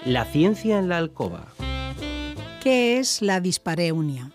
La ciencia en la alcoba. ¿Qué es la dispareunia?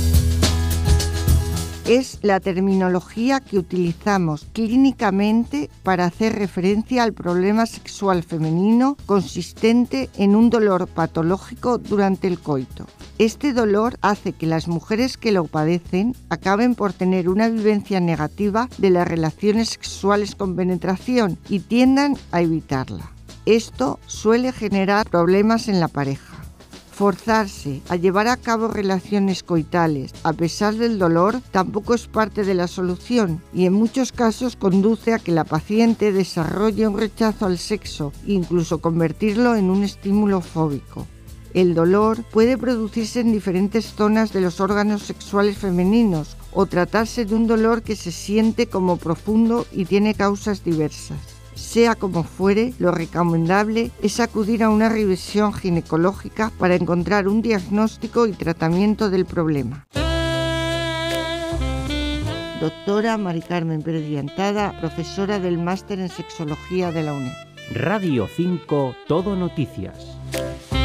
Es la terminología que utilizamos clínicamente para hacer referencia al problema sexual femenino consistente en un dolor patológico durante el coito. Este dolor hace que las mujeres que lo padecen acaben por tener una vivencia negativa de las relaciones sexuales con penetración y tiendan a evitarla. Esto suele generar problemas en la pareja. Forzarse a llevar a cabo relaciones coitales a pesar del dolor tampoco es parte de la solución y en muchos casos conduce a que la paciente desarrolle un rechazo al sexo e incluso convertirlo en un estímulo fóbico. El dolor puede producirse en diferentes zonas de los órganos sexuales femeninos o tratarse de un dolor que se siente como profundo y tiene causas diversas. Sea como fuere, lo recomendable es acudir a una revisión ginecológica para encontrar un diagnóstico y tratamiento del problema. Doctora Mari Carmen Pérez Llantada, profesora del Máster en Sexología de la UNED. Radio 5 Todo Noticias.